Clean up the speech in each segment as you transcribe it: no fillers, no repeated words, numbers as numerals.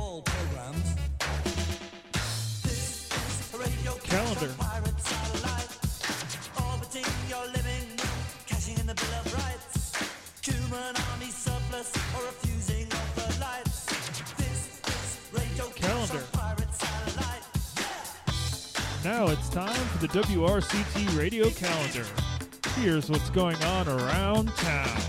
all programs. This is a radio Calendar. pirate satellite, orbiting your living room, cashing in the Bill of Rights, human army surplus, or refusing of the lights. This is radio Calendar. pirate satellite. Now it's time for the WRCT Radio Calendar. Here's what's going on around town.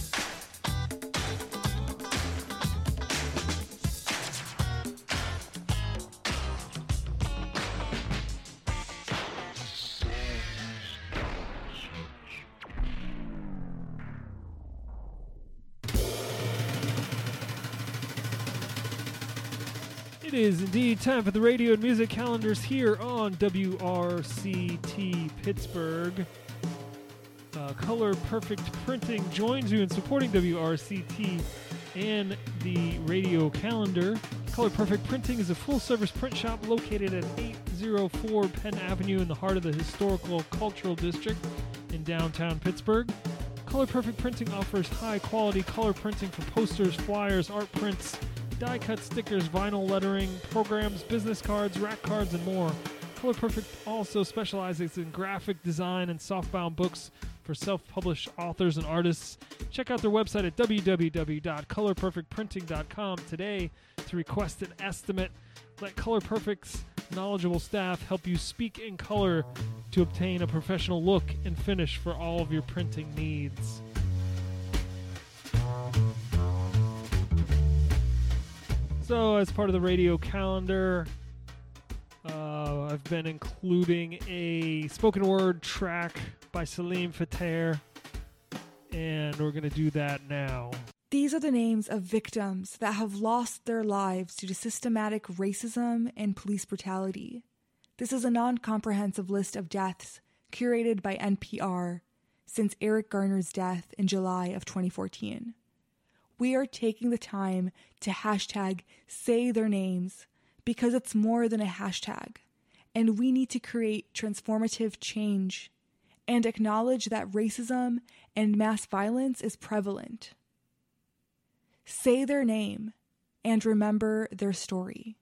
It is indeed time for the radio and music calendars here on WRCT Pittsburgh. Color Perfect Printing joins you in supporting WRCT and the radio calendar. Color Perfect Printing is a full-service print shop located at 804 Penn Avenue in the heart of the historical cultural district in downtown Pittsburgh. Color Perfect Printing offers high-quality color printing for posters, flyers, art prints, die-cut stickers, vinyl lettering, programs, business cards, rack cards, and more. Color Perfect also specializes in graphic design and softbound books for self-published authors and artists. Check out their website at www.colorperfectprinting.com today to request an estimate. Let Color Perfect's knowledgeable staff help you speak in color to obtain a professional look and finish for all of your printing needs. So, as part of the radio calendar, I've been including a spoken word track by Salim Fateh, and we're going to do that now. These are the names of victims that have lost their lives due to systematic racism and police brutality. This is a non-comprehensive list of deaths curated by NPR since Eric Garner's death in July of 2014. We are taking the time to hashtag say their names because it's more than a hashtag, and we need to create transformative change and acknowledge that racism and mass violence is prevalent. Say their name and remember their story.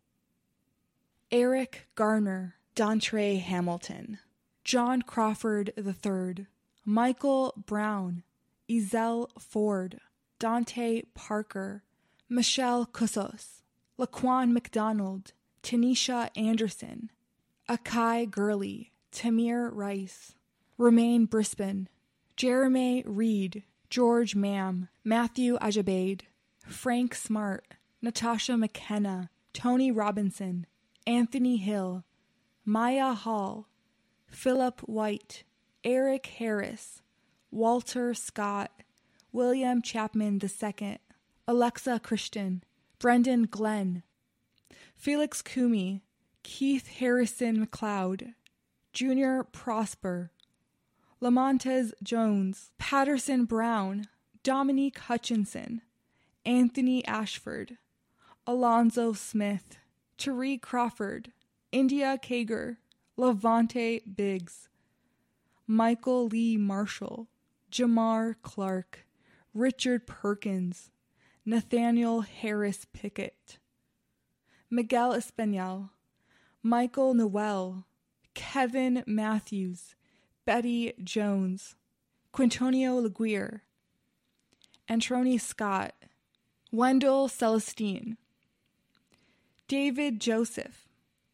Eric Garner, Dontre Hamilton, John Crawford III, Michael Brown, Ezell Ford, Dante Parker, Michelle Cussos, Laquan McDonald, Tanisha Anderson, Akai Gurley, Tamir Rice, Romaine Brisbane, Jeremy Reed, George Mam, Matthew Ajabade, Frank Smart, Natasha McKenna, Tony Robinson, Anthony Hill, Maya Hall, Philip White, Eric Harris, Walter Scott, William Chapman II, Alexa Christian, Brendan Glenn, Felix Kumi, Keith Harrison McLeod, Junior Prosper, Lamontez Jones, Patterson Brown, Dominique Hutchinson, Anthony Ashford, Alonzo Smith, Tariq Crawford, India Kager, Levante Biggs, Michael Lee Marshall, Jamar Clark, Richard Perkins, Nathaniel Harris Pickett, Miguel Espanol, Michael Noel, Kevin Matthews, Betty Jones, Quintonio Laguerre, Antroni Scott, Wendell Celestine, David Joseph,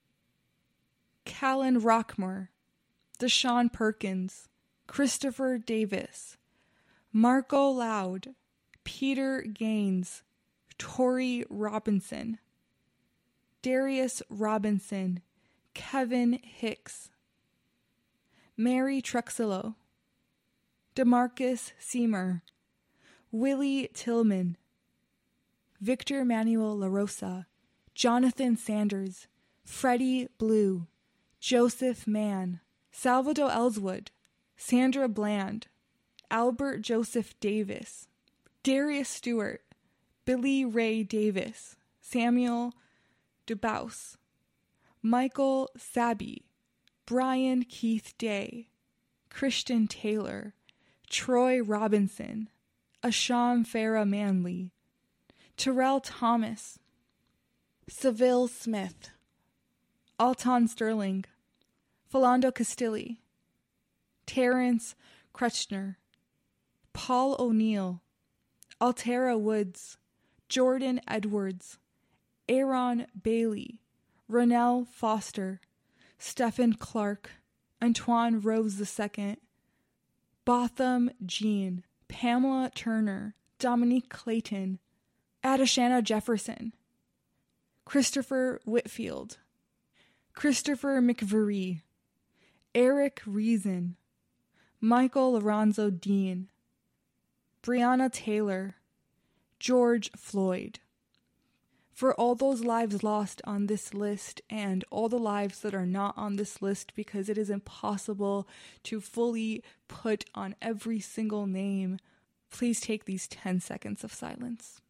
Callan Rockmore, Deshaun Perkins, Christopher Davis, Marco Loud, Peter Gaines, Tori Robinson, Darius Robinson, Kevin Hicks, Mary Truxillo, DeMarcus Seymour, Willie Tillman, Victor Manuel LaRosa, Jonathan Sanders, Freddie Blue, Joseph Mann, Salvador Ellswood, Sandra Bland, Albert Joseph Davis, Darius Stewart, Billy Ray Davis, Samuel Dubouse, Michael Sabi, Brian Keith Day, Christian Taylor, Troy Robinson, Asham Farah Manley, Terrell Thomas, Seville Smith, Alton Sterling, Philando Castilli, Terrence Kretschner, Paul O'Neill, Altera Woods, Jordan Edwards, Aaron Bailey, Ronell Foster, Stephen Clark, Antoine Rose II, Botham Jean, Pamela Turner, Dominique Clayton, Adashana Jefferson, Christopher Whitfield, Christopher McVeary, Eric Reason, Michael Lorenzo Dean, Breonna Taylor, George Floyd. For all those lives lost on this list and all the lives that are not on this list, because it is impossible to fully put on every single name, please take these 10 seconds of silence.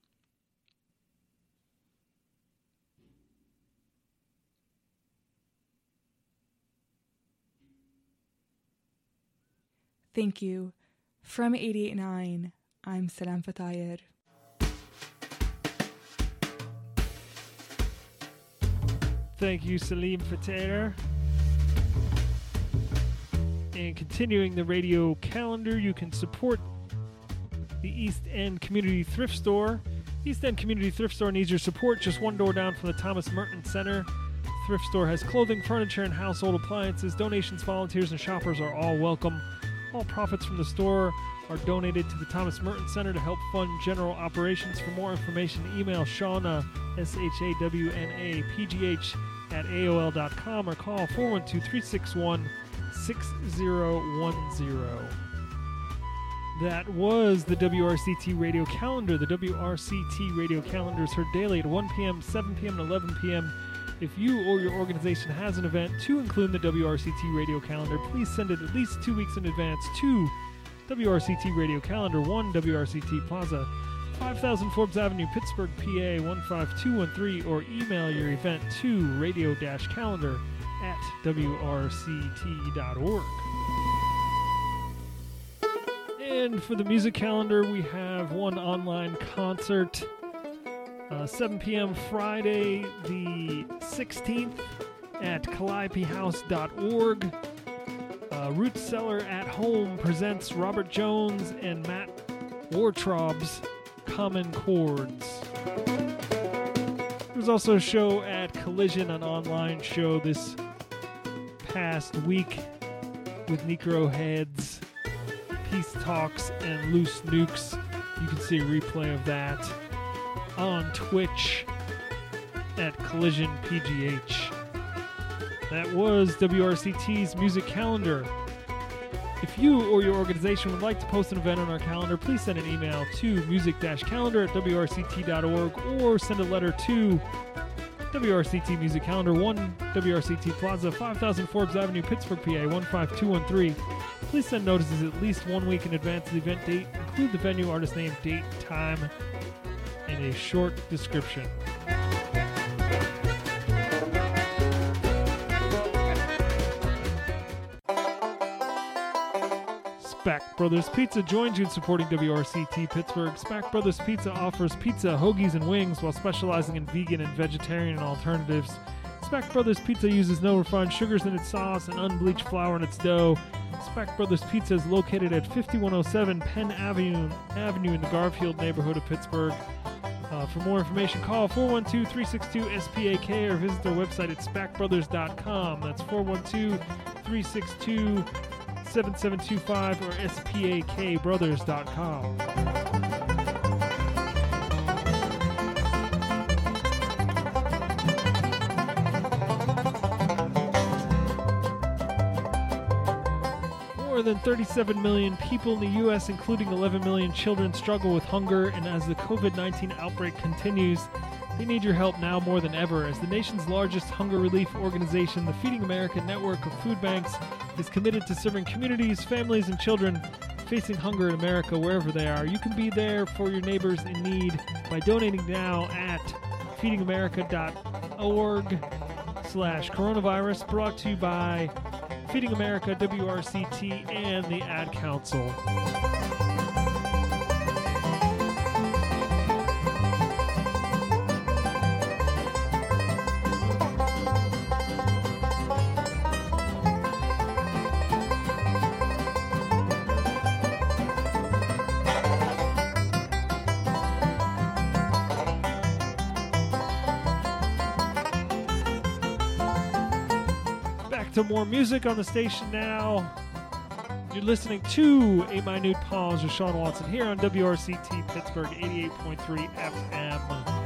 Thank you. From 88.9, I'm Salam Fatayed. Thank you, Salim Fatayed. And continuing the radio calendar, you can support the East End Community Thrift Store. East End Community Thrift Store needs your support. Just one door down from the Thomas Merton Center. Thrift store has clothing, furniture, and household appliances. Donations, volunteers, and shoppers are all welcome. All profits from the store are donated to the Thomas Merton Center to help fund general operations. For more information, email Shawna, SHAWNAPGH, at AOL.com or call 412-361-6010. That was the WRCT radio calendar. The WRCT radio calendar is heard daily at 1 p.m., 7 p.m., and 11 p.m. If you or your organization has an event to include the WRCT radio calendar, please send it at least 2 weeks in advance to WRCT Radio Calendar, 1 WRCT Plaza, 5000 Forbes Avenue, Pittsburgh, PA 15213, or email your event to radio-calendar@wrct.org. And for the music calendar, we have one online concert, 7 p.m. Friday the 16th at calliopehouse.org. Root Cellar at Home presents Robert Jones and Matt Wartraub's Common Chords. There's also a show at Collision, an online show this past week with Necro Heads, Peace Talks, and Loose Nukes. You can see a replay of that on Twitch at Collision PGH. That was WRCT's music calendar. If you or your organization would like to post an event on our calendar, please send an email to music-calendar@wrct.org or send a letter to WRCT Music Calendar, 1 WRCT Plaza, 5000 Forbes Avenue, Pittsburgh, PA 15213. Please send notices at least 1 week in advance of the event date. Include the venue, artist name, date, time, and a short description. Spack Brothers Pizza joins you in supporting WRCT Pittsburgh. Spack Brothers Pizza offers pizza, hoagies, and wings while specializing in vegan and vegetarian alternatives. Spack Brothers Pizza uses no refined sugars in its sauce and unbleached flour in its dough. Spack Brothers Pizza is located at 5107 Penn Avenue in the Garfield neighborhood of Pittsburgh. For more information, call 412-362-SPAK or visit their website at spackbrothers.com. That's 412-362-7725 or spakbrothers.com. More than 37 million people in the U.S., including 11 million children, struggle with hunger, and as the COVID-19 outbreak continues, they need your help now more than ever. As the nation's largest hunger relief organization, the Feeding America network of food banks is committed to serving communities, families, and children facing hunger in America wherever they are. You can be there for your neighbors in need by donating now at feedingamerica.org/coronavirus, brought to you by Feeding America, WRCT, and the Ad Council. back to more music on the station now. You're listening to A Minute Pause with Sean Watson here on WRCT Pittsburgh 88.3 FM.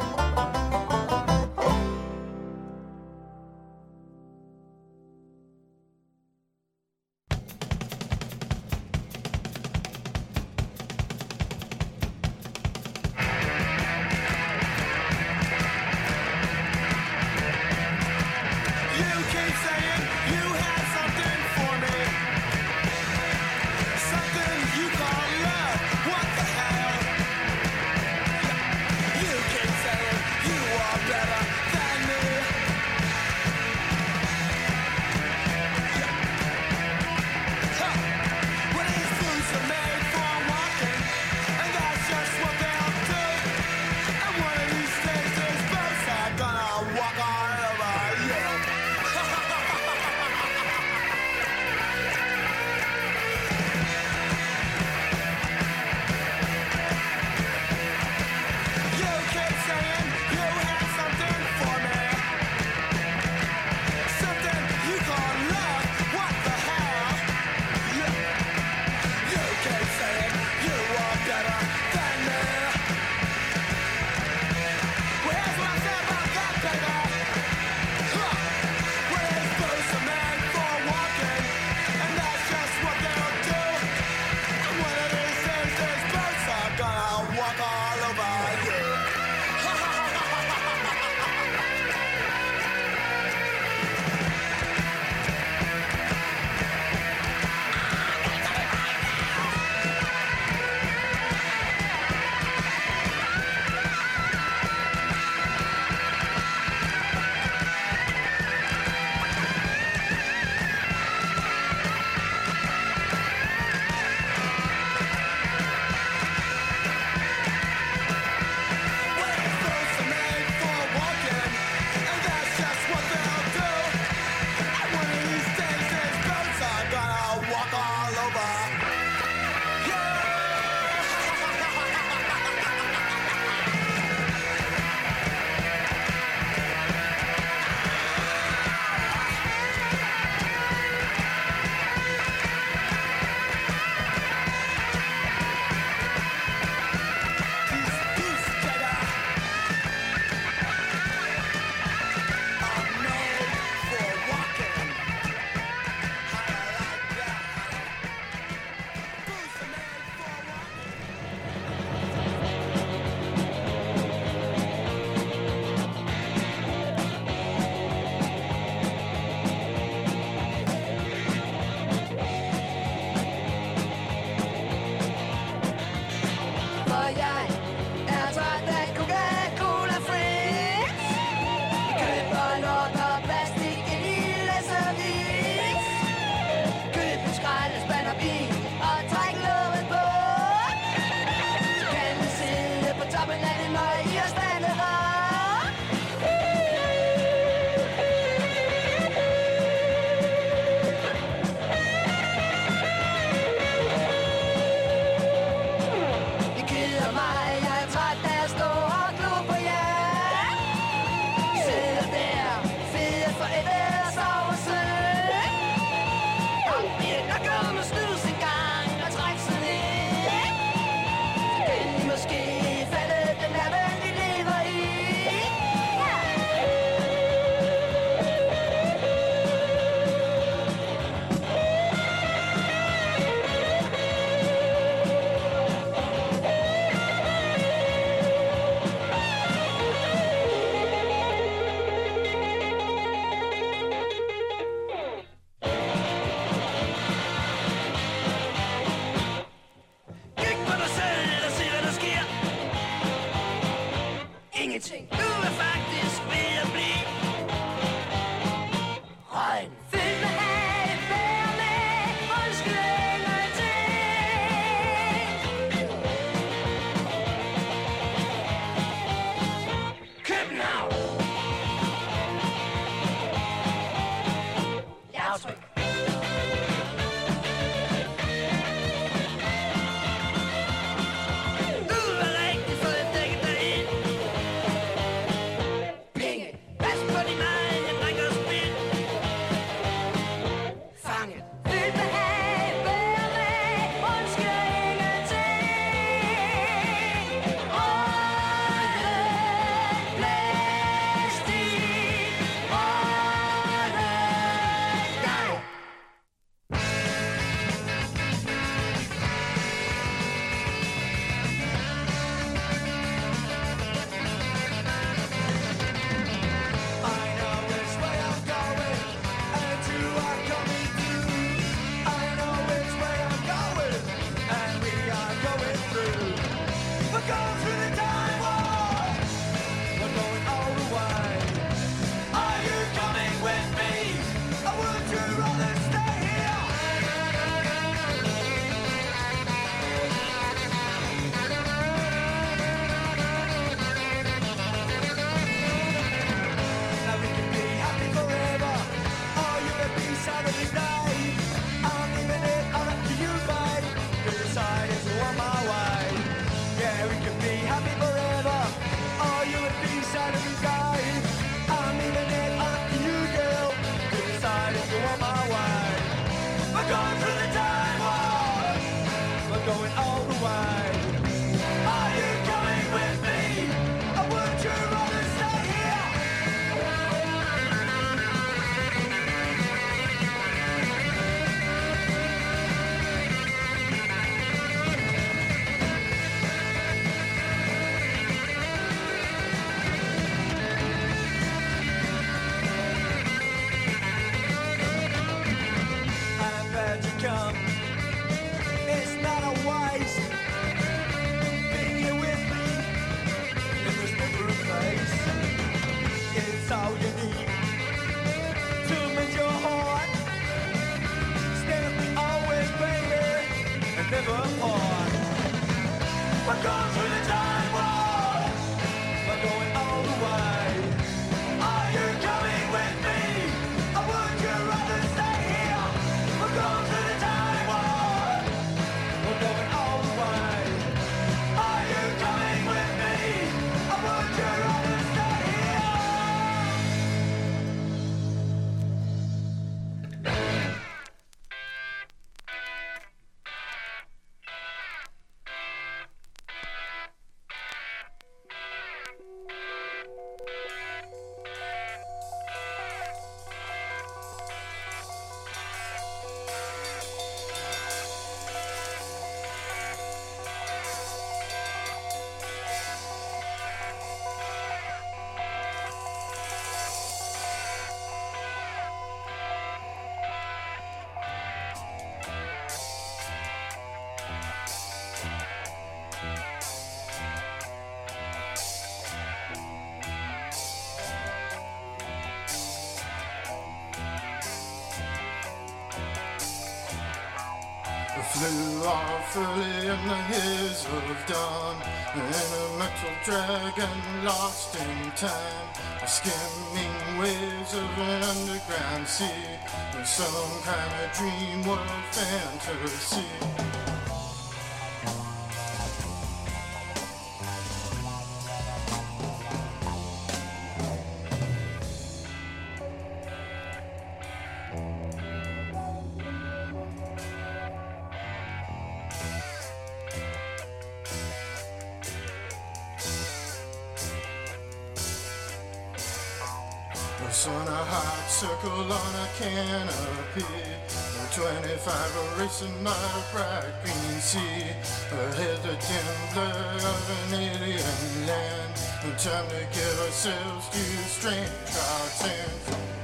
ingenting. Du er faktisk ved at blive regn. Fyld med alt, vær med, undskyld ingenting. København. Lavtryk. Du er rigtig fået dækket dig ind. Penge, pas Flew off early in the haze of dawn, in a metal dragon lost in time, skimming waves of an underground sea, with some kind of dream world fantasy. On a hot circle on a canopy, 25 are racing by a bright green sea, ahead the dim blur of an alien land. Time to give ourselves to strange hearts and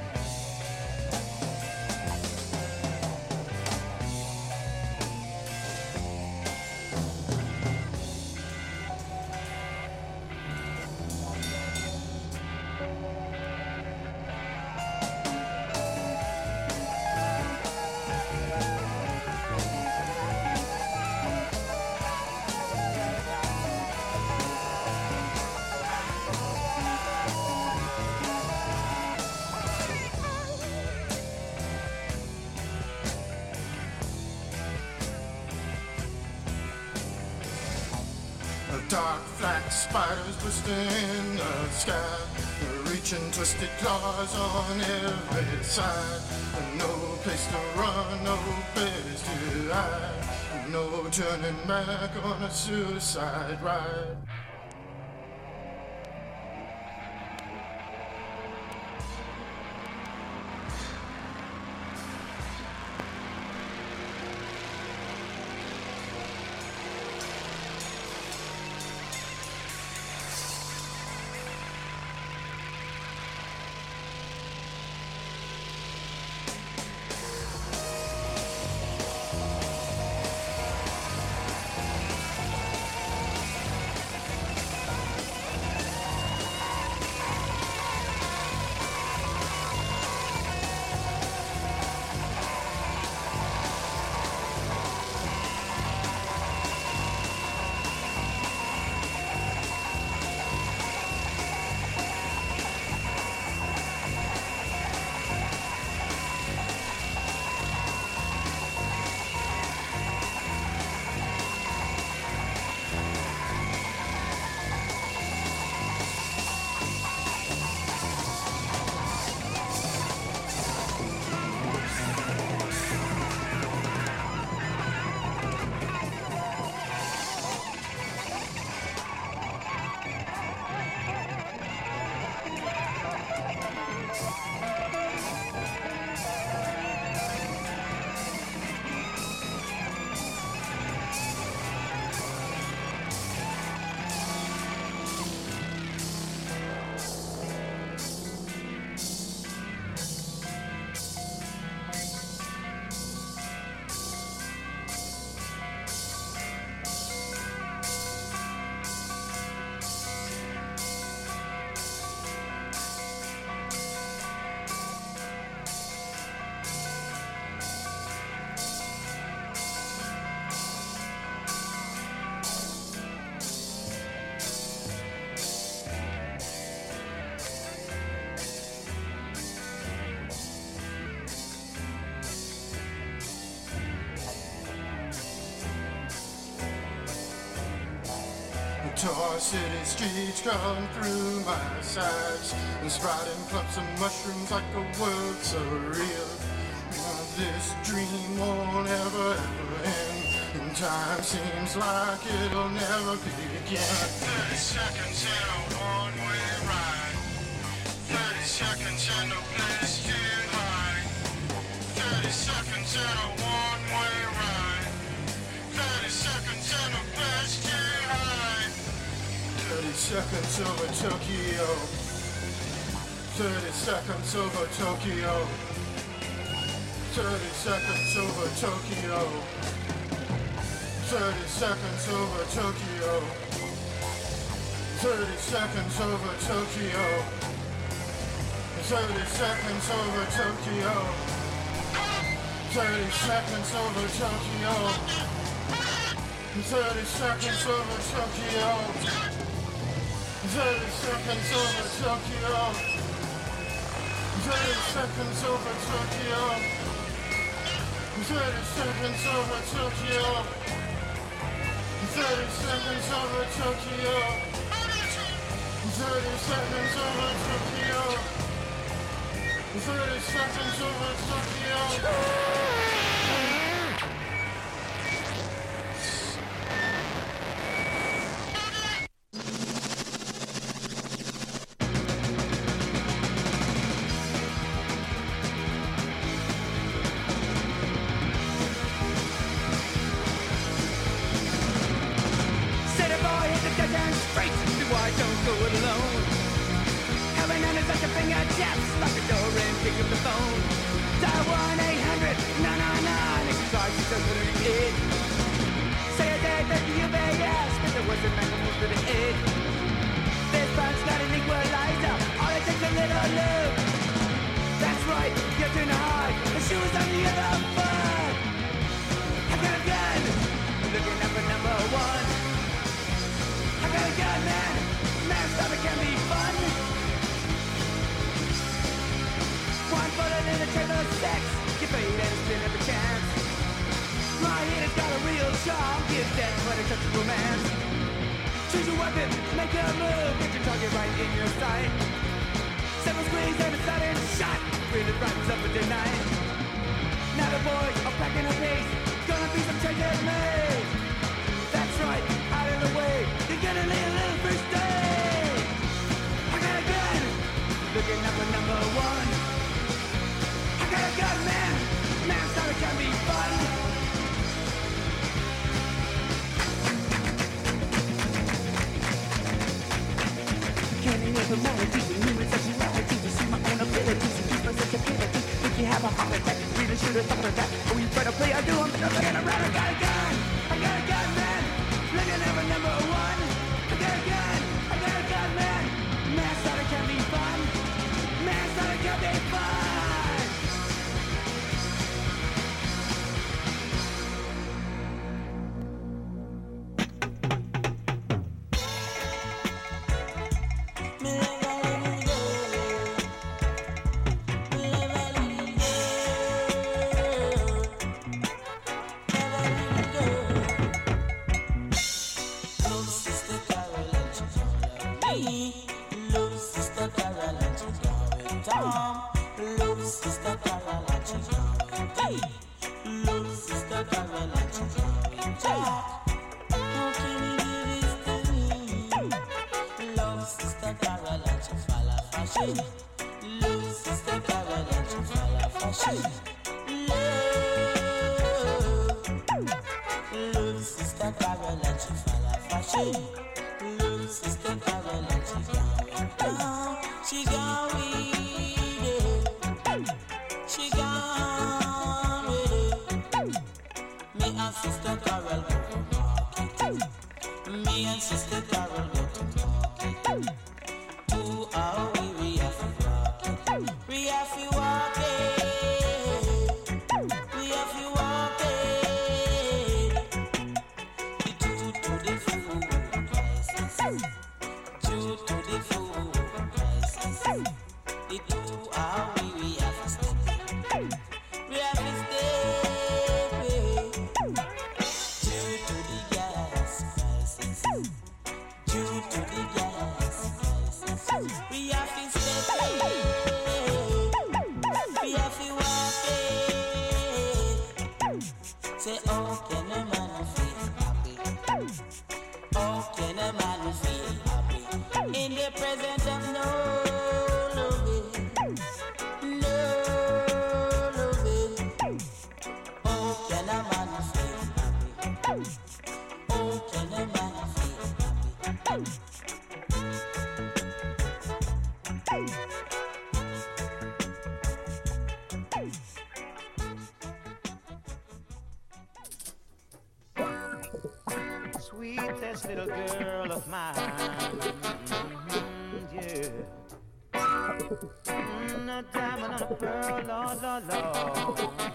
dark flat spiders twisting in the sky, reaching twisted claws on every side. No place to run, no place to hide, no turning back on a suicide ride. Tor city streets come through my sides, and sprouting clumps of mushrooms like a world surreal. This dream won't ever end, and time seems like it'll never begin. 30 seconds in a one-way ride, 30 seconds and no place to hide, 30 seconds in a one-way ride, 30 seconds and no place to hide. 30 seconds over Tokyo, 30 seconds over Tokyo, 30 seconds over Tokyo, 30 seconds over Tokyo, 30 seconds over Tokyo, 30 seconds over Tokyo, 30 seconds over Tokyo. 30 seconds over Tokyo. 30 seconds over Tokyo. 30 seconds over Tokyo. 30 seconds over Tokyo. 30 seconds over Tokyo. 30 seconds over Tokyo. 30 seconds over Tokyo. Sweetest little girl of mine, yeah. and a diamond and a pearl, Lord, Lord, Lord.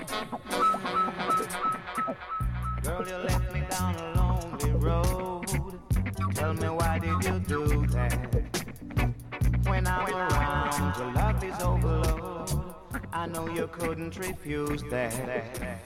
Girl, you left me down a lonely road. Tell me, why did you do that? When I'm around, your love is overload. I know you couldn't refuse that.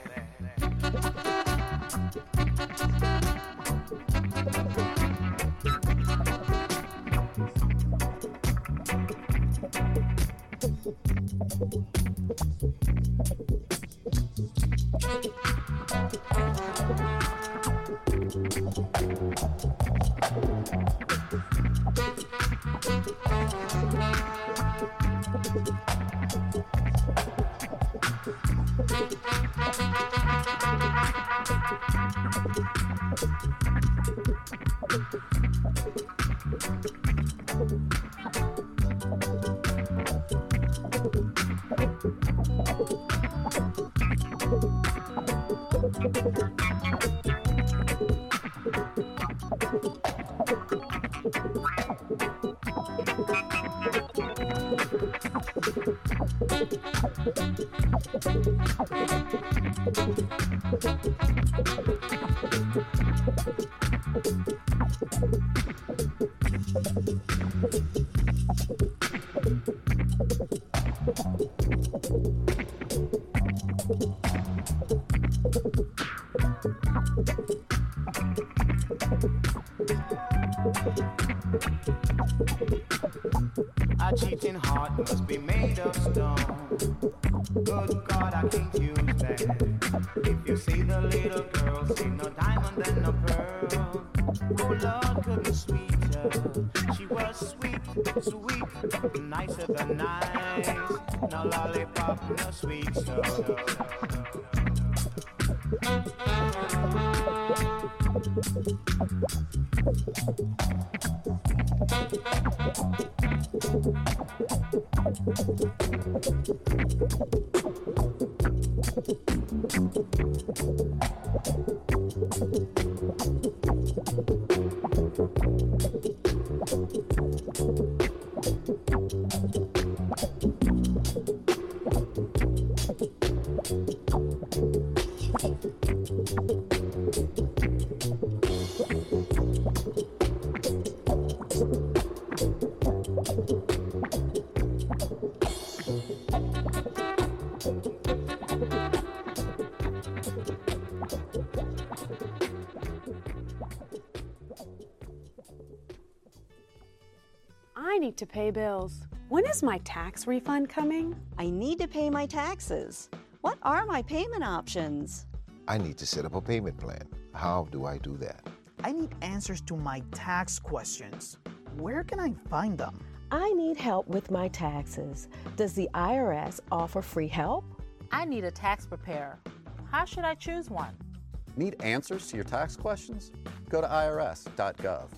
A cheating heart must be made of stone. Good God, I can't use that. If you see the little girl, see no diamond and no pearl. Oh Lord, couldn't sweeter. She was sweet, sweet, nicer than nice. No lollipop, no sweet soul. I need to pay bills. When is my tax refund coming? I need to pay my taxes. What are my payment options? I need to set up a payment plan. How do I do that? I need answers to my tax questions. Where can I find them? I need help with my taxes. Does the IRS offer free help? I need a tax preparer. How should I choose one? Need answers to your tax questions? Go to irs.gov.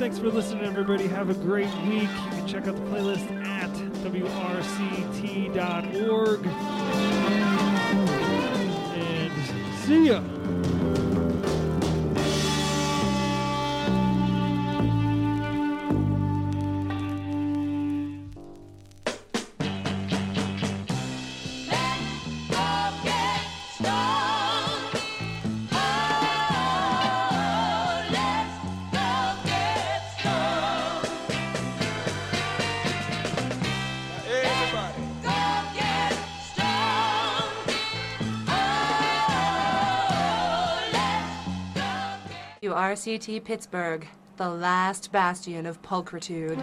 Thanks for listening, everybody. Have a great week. You can check out the playlist at wrct.org. And see ya. WRCT Pittsburgh, the last bastion of pulchritude.